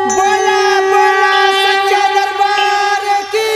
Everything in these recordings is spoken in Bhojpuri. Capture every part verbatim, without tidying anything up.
बोला बोला सच्चा दरबार की।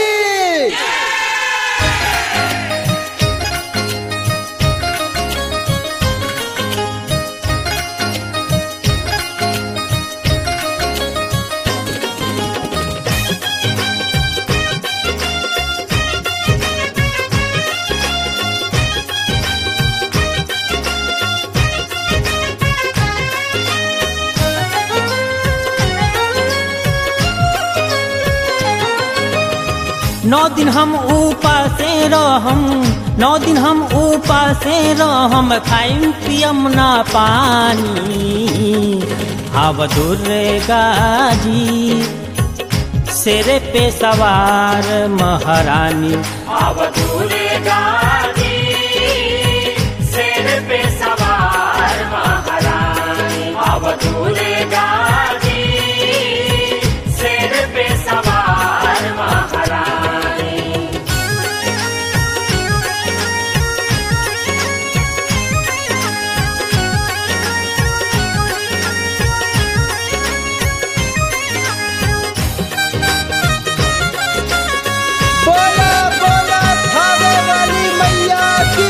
नौ दिन हम उपासे रहम, नौ दिन हम उपासे रहम, खाइम पियम ना पानी। आव दुर्गा जी शेरे पे सवार महारानी, आव दुर्गा जी शेर पे सवार महारानी, आव दुर्गा जी शेर पे सवार महारानी। बोला बोला थावे वाली मैया की।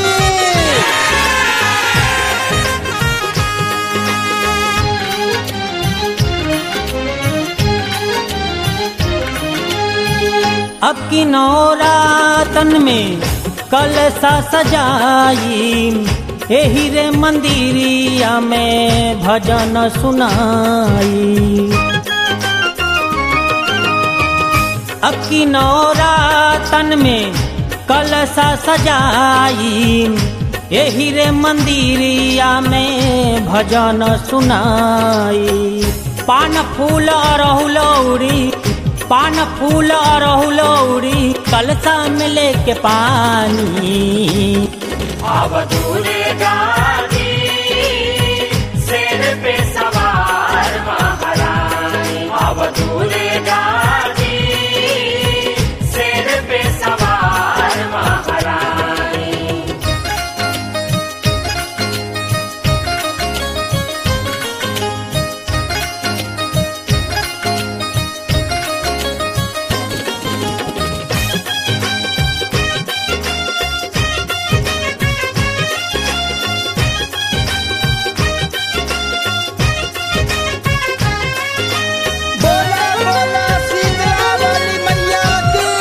अब की नौरातन में कलसा सजाई, एही रे मंदिरिया में भजन सुनाई। अब की नौरातन में कलसा सजाई, एही रे मंदिरिया में भजन सुनाई। पान फूल अरहुलौरी, पान फूल अरहुलौरी, कलसा में लेके पानी। आव दुर्गा जी शेर पे सवार महारानी, आव दुर्गा जी शेर पे सवार महारानी। बोला बोला शीतला वाली मैया की।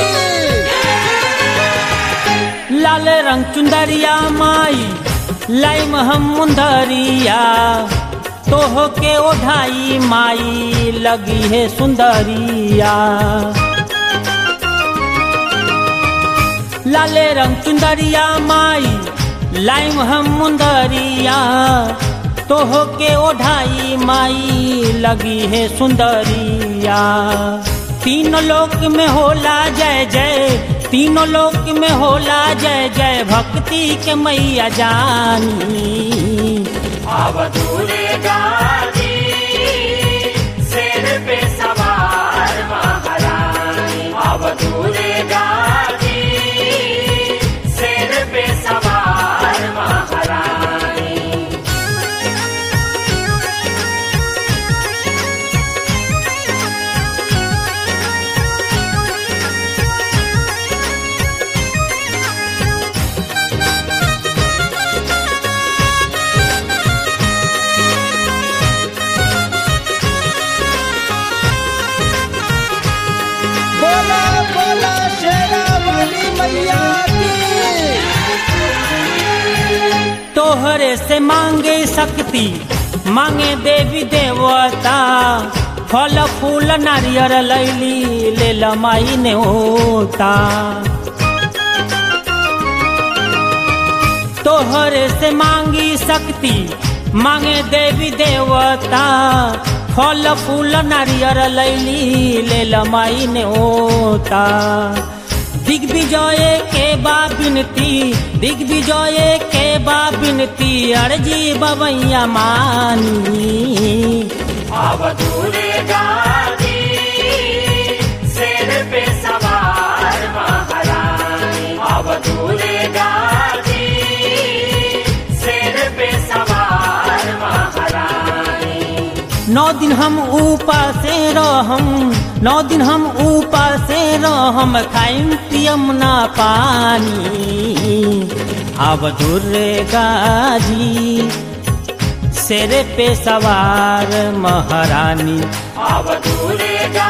लाल रंग चुंदरिया माई लाइम हम मुंदरिया, तोह के ओढ़ाई माई लगी है सुंदरिया। लाले रंग चुंदरिया माई लाइम हम मुंदरिया, तोह के ओढ़ाई माई लगी है सुंदरिया। तीनों लोक में होला जय जय, तीनों लोक में होला जय जय, भक्ति के मैया जानी। आव दुर्गा जी शेर पे सवार महारानी, आव दुर्गा जी शेर पे सवार महारानी। बोला बोला शेरा वाली मैया की। तोहरे से मांगे शक्ति, मांगे देवी देवता, फल फूल नारियर लैली ले लमाई ने होता। तोहरे से मांगी शक्ति, मांगे देवी देवता, फल फूल नारियर लैली ले लमाई ने होता। दिग्विजय के बा बिनती, दिग्विजय के बा बिनती, अर्जी बबैया मानी। आव दुर्गा जी शेर पे सवार महारानी, आव दुर्गा जी शेर पे सवार महारानी। नौ दिन हम ऊपर से रहम, नौ दिन हम ऊपर से रहम, खाइम पियम ना पानी। अब दुर्गा जी शेर पे सवार महारानी, अब दुर्गा